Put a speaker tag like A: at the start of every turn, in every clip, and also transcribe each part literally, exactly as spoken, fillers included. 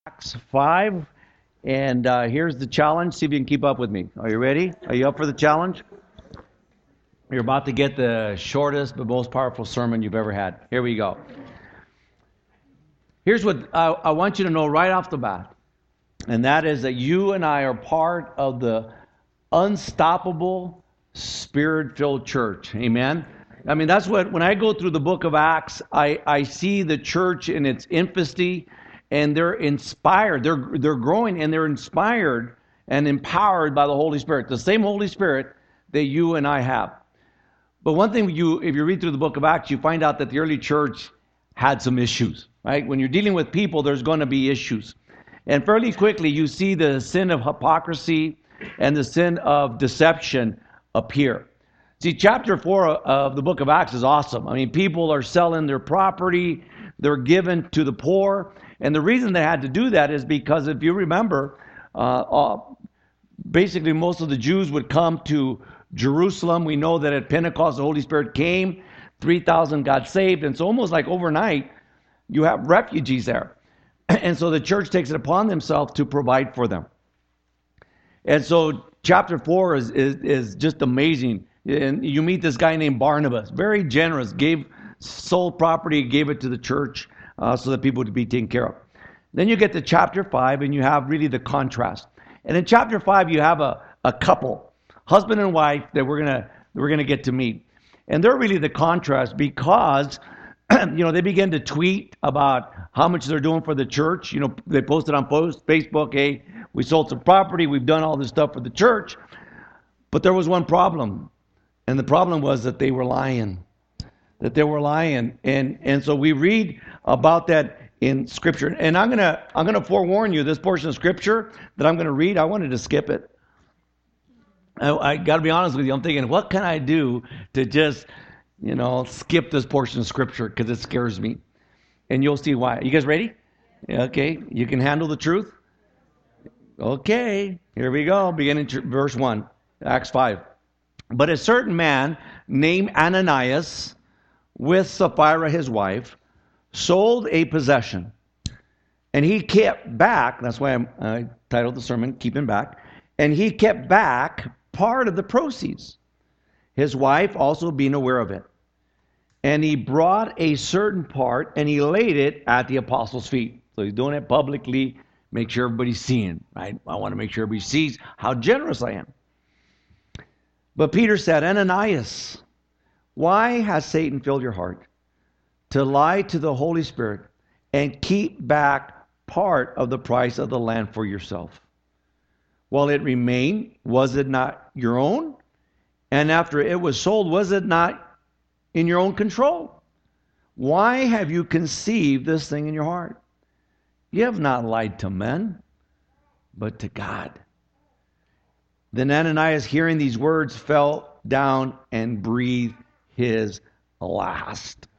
A: Acts five, and uh, here's the challenge. See if you can keep up with me. Are you ready? Are you up for the challenge? You're about to get the shortest but most powerful sermon you've ever had. Here we go. Here's what I, I want you to know right off the bat, and that is that you and I are part of the unstoppable, spirit-filled church. Amen? I mean, that's what, when I go through the book of Acts, I, I see the church in its infancy, and they're inspired. They're, they're growing, and they're inspired and empowered by the Holy Spirit, the same Holy Spirit that you and I have. But one thing, you, if you read through the book of Acts, you find out that the early church had some issues, right? When you're dealing with people, there's going to be issues. And fairly quickly, you see the sin of hypocrisy and the sin of deception appear. See, chapter four of the book of Acts is awesome. I mean, people are selling their property, they're given to the poor. And the reason they had to do that is because, if you remember, uh, uh, basically most of the Jews would come to Jerusalem. We know that at Pentecost, the Holy Spirit came, three thousand got saved. And so almost like overnight, you have refugees there. And so the church takes it upon themselves to provide for them. And so chapter four is, is, is just amazing. And you meet this guy named Barnabas, very generous, gave sold property, gave it to the church uh, so that people would be taken care of. Then you get to chapter five, and you have really the contrast. And in chapter five, you have a, a couple, husband and wife, that we're gonna we're gonna get to meet, and they're really the contrast because you know they begin to tweet about how much they're doing for the church. You know, they posted on post Facebook, "Hey, we sold some property, we've done all this stuff for the church," but there was one problem. And the problem was that they were lying, that they were lying. And and so we read about that in Scripture. And I'm going to I'm gonna forewarn you, this portion of Scripture that I'm going to read, I wanted to skip it. I, I got to be honest with you. I'm thinking, what can I do to just, you know, skip this portion of Scripture because it scares me. And you'll see why. You guys ready? Okay. You can handle the truth? Okay. Here we go. Beginning verse one, Acts five. But a certain man named Ananias, with Sapphira his wife, sold a possession. And he kept back, that's why I'm, I titled the sermon, Keeping Back, and he kept back part of the proceeds, his wife also being aware of it. And he brought a certain part, and he laid it at the apostles' feet. So he's doing it publicly, make sure everybody's seeing, right? I want to make sure everybody sees how generous I am. But Peter said, Ananias, why has Satan filled your heart to lie to the Holy Spirit and keep back part of the price of the land for yourself? While it remained, was it not your own? And after it was sold, was it not in your own control? Why have you conceived this thing in your heart? You have not lied to men, but to God. Then Ananias, hearing these words, fell down and breathed his last.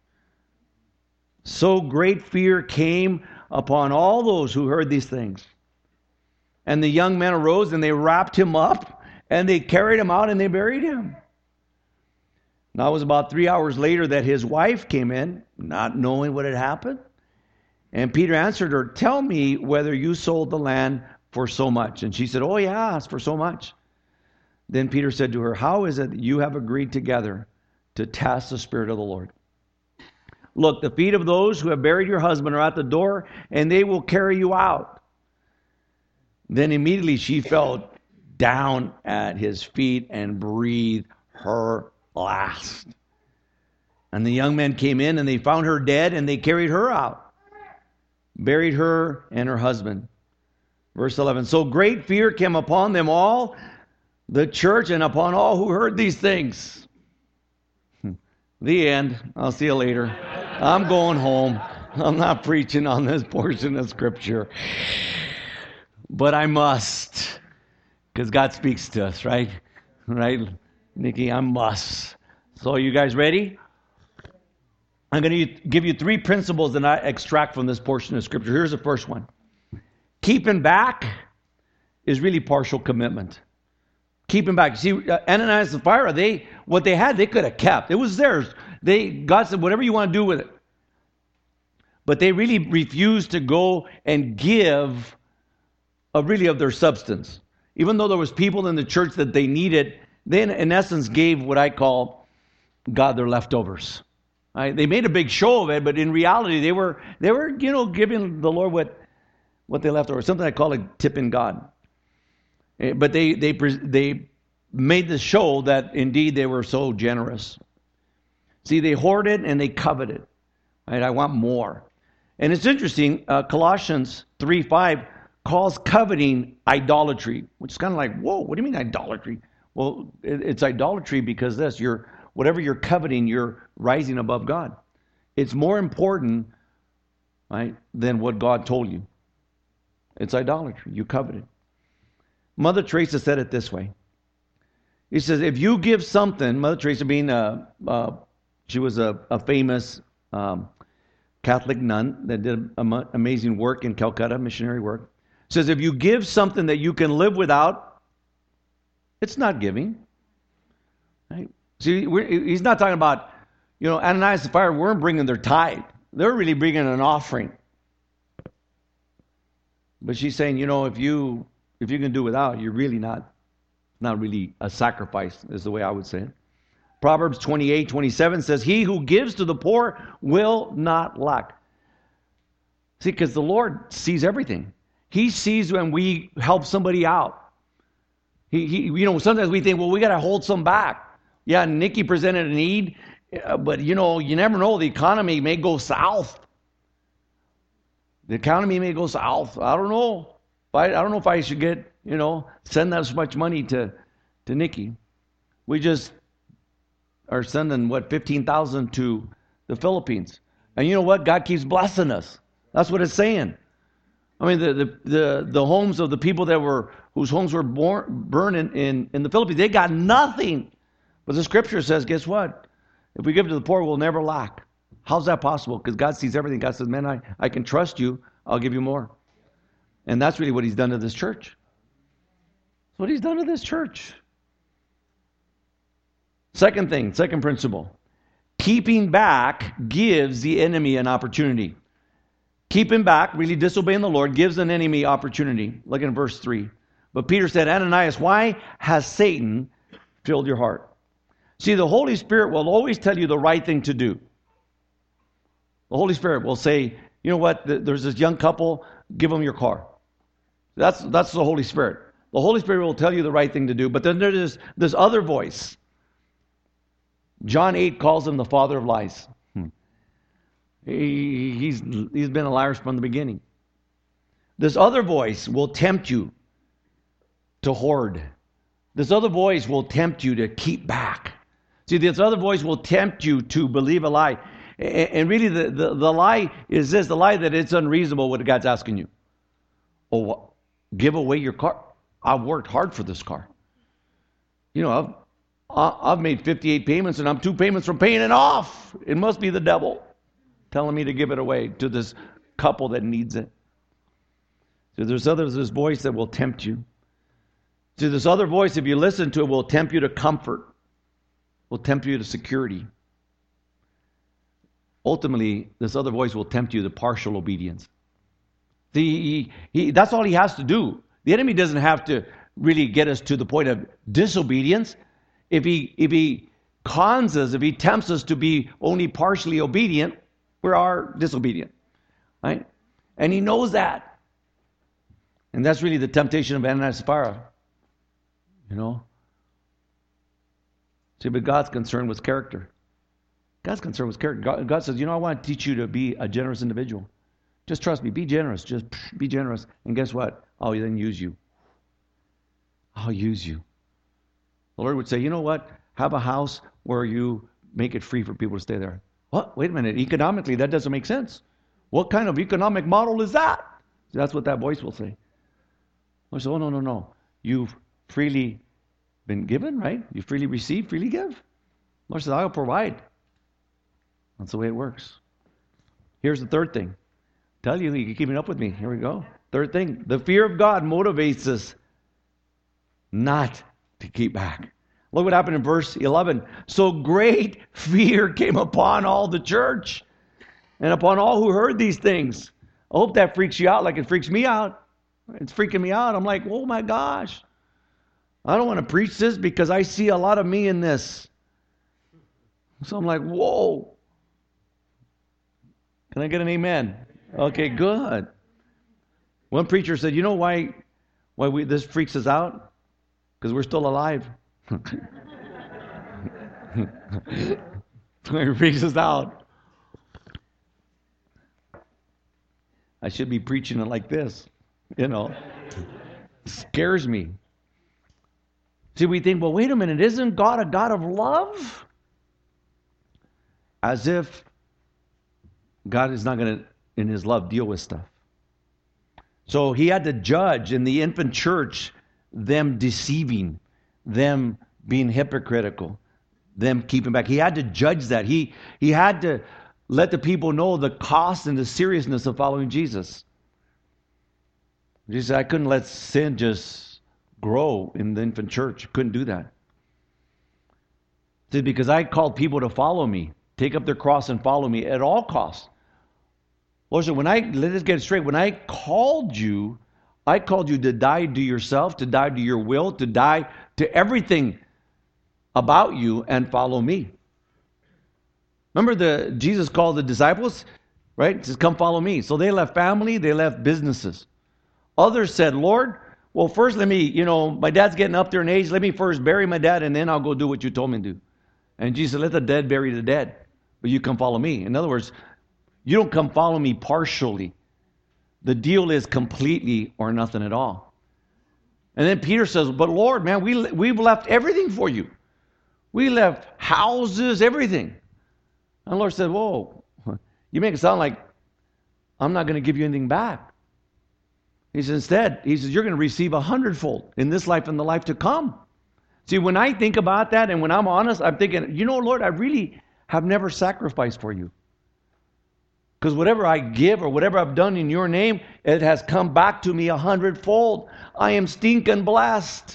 A: So great fear came upon all those who heard these things. And the young men arose, and they wrapped him up, and they carried him out, and they buried him. Now it was about three hours later that his wife came in, not knowing what had happened. And Peter answered her, tell me whether you sold the land for so much. And she said, oh yeah, it's for so much. Then Peter said to her, how is it that you have agreed together to test the Spirit of the Lord? Look, the feet of those who have buried your husband are at the door, and they will carry you out. Then immediately she fell down at his feet and breathed her last. And the young men came in, and they found her dead, and they carried her out, buried her and her husband. Verse eleven, so great fear came upon them all, the church, and upon all who heard these things. The end. I'll see you later. I'm going home. I'm not preaching on this portion of Scripture. But I must, because God speaks to us, right? Right, Nikki? I must. So you guys ready? I'm going to give you three principles that I extract from this portion of Scripture. Here's the first one. Keeping back is really partial commitment. Keeping back. See, uh, Ananias and Sapphira, they what they had, they could have kept. It was theirs. They God said, whatever you want to do with it. but they really refused to go and give of really of their substance. Even though there was people in the church that they needed, they in essence gave what I call God their leftovers. Right? They made a big show of it, but in reality, they were they were you know giving the Lord what what they left over, something I call a tipping God. But they they they made the show that indeed they were so generous. See, they hoarded and they coveted. Right? I want more. And it's interesting. Uh, Colossians three five calls coveting idolatry, which is kind of like, whoa, what do you mean idolatry? Well, it, it's idolatry because this, you're whatever you're coveting, you're rising above God. It's more important, right, than what God told you. It's idolatry. You covet it. Mother Teresa said it this way. He says, if you give something, Mother Teresa being a, uh, she was a, a famous um, Catholic nun that did am- amazing work in Calcutta, missionary work. Says, if you give something that you can live without, it's not giving. Right? See, we're, he's not talking about, you know, Ananias and Sapphira weren't bringing their tithe. They're really bringing an offering. But she's saying, you know, if you if you can do without, you're really not, not really a sacrifice, is the way I would say it. Proverbs twenty-eight twenty-seven says, he who gives to the poor will not lack. See, because the Lord sees everything. He sees when we help somebody out. He, he, you know, sometimes we think, well, we got to hold some back. Yeah, Nikki presented a need, but, you know, you never know. The economy may go south. The economy may go south. I don't know. I, I don't know if I should get, you know, send that much money to, to Nikki. We just are sending, what, fifteen thousand to the Philippines. And you know what? God keeps blessing us. That's what it's saying. I mean, the, the, the, the homes of the people that were, whose homes were born, burned in, in, in the Philippines, they got nothing. But the scripture says, guess what? If we give to the poor, we'll never lack. How's that possible? Because God sees everything. God says, man, I, I can trust you. I'll give you more. And that's really what he's done to this church. That's what he's done to this church. Second thing, second principle. Keeping back gives the enemy an opportunity. Keeping back, really disobeying the Lord, gives an enemy opportunity. Look in verse three. But Peter said, Ananias, why has Satan filled your heart? See, the Holy Spirit will always tell you the right thing to do. The Holy Spirit will say, you know what, there's this young couple, give them your car. That's, that's the Holy Spirit. The Holy Spirit will tell you the right thing to do. But then there's this, this other voice. John eight calls him the father of lies. Hmm. He, he's, he's been a liar from the beginning. This other voice will tempt you to hoard. This other voice will tempt you to keep back. See, this other voice will tempt you to believe a lie. And really, the, the, the lie is this, the lie that it's unreasonable what God's asking you. Oh, give away your car. I've worked hard for this car. You know, I've, I've made fifty-eight payments, and I'm two payments from paying it off. It must be the devil telling me to give it away to this couple that needs it. So there's others, this voice that will tempt you. So this other voice, if you listen to it, will tempt you to comfort, will tempt you to security. Ultimately, this other voice will tempt you to partial obedience. See, he, he, that's all he has to do. The enemy doesn't have to really get us to the point of disobedience. If he, if he cons us, if he tempts us to be only partially obedient, we are disobedient. Right? And he knows that. And that's really the temptation of Ananias and Sapphira. You know? See, but God's concerned with character. God's concerned with character. God, God says, you know, I want to teach you to be a generous individual. Just trust me. Be generous. Just be generous. And guess what? I'll then use you. I'll use you. The Lord would say, you know what? Have a house where you make it free for people to stay there. What? Wait a minute. Economically, that doesn't make sense. What kind of economic model is that? That's what that voice will say. I say, oh, no, no, no. You've freely been given, right? You freely receive, freely give. Lord says, I'll provide. That's the way it works. Here's the third thing. Tell you, you're keeping up with me. Here we go. Third thing. The fear of God motivates us not to keep back. Look what happened in verse eleven. So great fear came upon all the church. and upon all who heard these things. I hope that freaks you out like it freaks me out. It's freaking me out. I'm like, oh my gosh. I don't want to preach this because I see a lot of me in this. So I'm like, whoa. Can I get an amen? Okay, good. One preacher said, you know why why we this freaks us out? Because we're still alive. It freaks us out. I should be preaching it like this, you know. It scares me. See, we think, well, wait a minute, isn't God a God of love? As if God is not going to, in his love, deal with stuff. So he had to judge in the infant church them deceiving, them being hypocritical, them keeping back. He had to judge that. He, he had to let the people know the cost and the seriousness of following Jesus. Jesus said, I couldn't let sin just grow in the infant church. Couldn't do that. See, because I called people to follow me, take up their cross and follow me at all costs. Listen, when I, let us get it straight, when I called you, I called you to die to yourself, to die to your will, to die to everything about you and follow me. Remember the Jesus called the disciples, right? He says, come follow me. So they left family, they left businesses. Others said, Lord, well, first let me, you know, my dad's getting up there in age. Let me first bury my dad and then I'll go do what you told me to do. And Jesus said, let the dead bury the dead, but you come follow me. In other words, you don't come follow me partially. The deal is completely or nothing at all. And then Peter says, but Lord, man, we, we've left everything for you. We left houses, everything. And the Lord said, whoa, you make it sound like I'm not going to give you anything back. He says, instead, he says, you're going to receive a hundredfold in this life and the life to come. See, when I think about that and when I'm honest, I'm thinking, you know, Lord, I really have never sacrificed for you. Because whatever I give or whatever I've done in your name, it has come back to me a hundredfold. I am stinking blessed.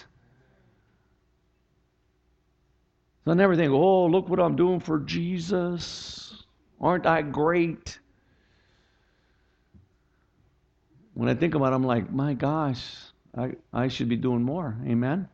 A: So I never think, oh, look what I'm doing for Jesus. Aren't I great? When I think about it, I'm like, my gosh, I, I should be doing more. Amen?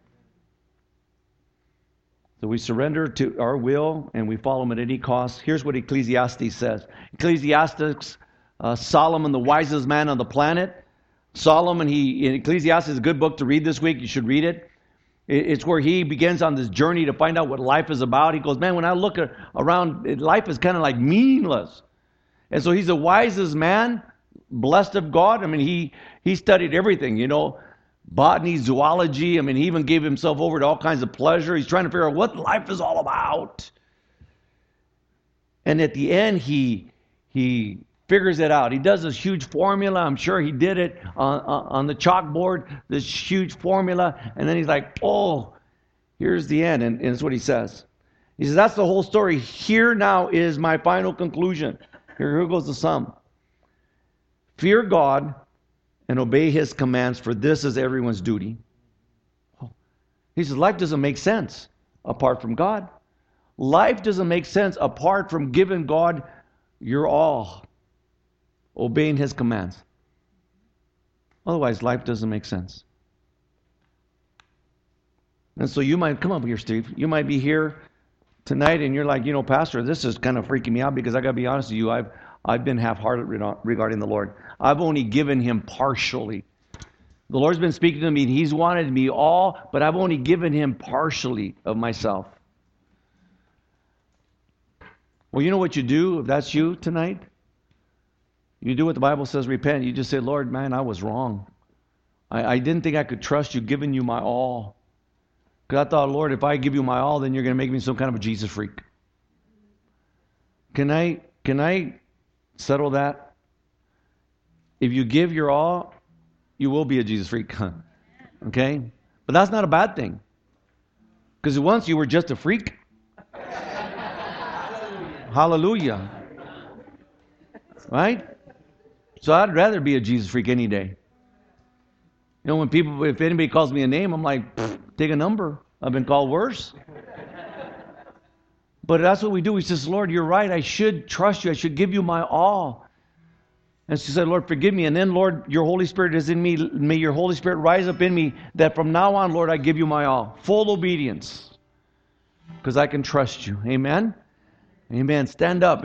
A: So we surrender to our will and we follow him at any cost. Here's what Ecclesiastes says. Ecclesiastes, uh, Solomon, the wisest man on the planet. Solomon, he in Ecclesiastes is a good book to read this week. You should read it. It's where he begins on this journey to find out what life is about. He goes, man, when I look at, around, life is kind of like meaningless. And so he's the wisest man, blessed of God. I mean, he, he studied everything, you know, botany, zoology. I mean, he even gave himself over to all kinds of pleasure. He's trying to figure out what life is all about. And at the end, he he figures it out. He does this huge formula. I'm sure he did it on, on the chalkboard, this huge formula. And then he's like, oh, here's the end. And, and it's what he says. He says, that's the whole story. Here now is my final conclusion. Here, here goes the sum. Fear God and obey his commands, for this is everyone's duty. He says, life doesn't make sense apart from God. Life doesn't make sense apart from giving God your all, obeying his commands. Otherwise, life doesn't make sense. And so you might, come up here, Steve, you might be here tonight and you're like, you know, Pastor, this is kind of freaking me out because I got to be honest with you, I've I've been half-hearted regarding the Lord. I've only given him partially. The Lord's been speaking to me, and he's wanted me all, but I've only given him partially of myself. Well, you know what you do if that's you tonight? You do what the Bible says, repent. You just say, Lord, man, I was wrong. I, I didn't think I could trust you, giving you my all. Because I thought, Lord, if I give you my all, then you're going to make me some kind of a Jesus freak. Can I, can I settle that? If you give your all, you will be a Jesus freak. Okay? But that's not a bad thing. Because once you were just a freak. Hallelujah. Right? So I'd rather be a Jesus freak any day. You know, when people, if anybody calls me a name, I'm like, take a number. I've been called worse. But that's what we do. He says, Lord, you're right. I should trust you. I should give you my all. And she said, Lord, forgive me. And then, Lord, your Holy Spirit is in me. May your Holy Spirit rise up in me that from now on, Lord, I give you my all. Full obedience. Because I can trust you. Amen? Amen. Stand up.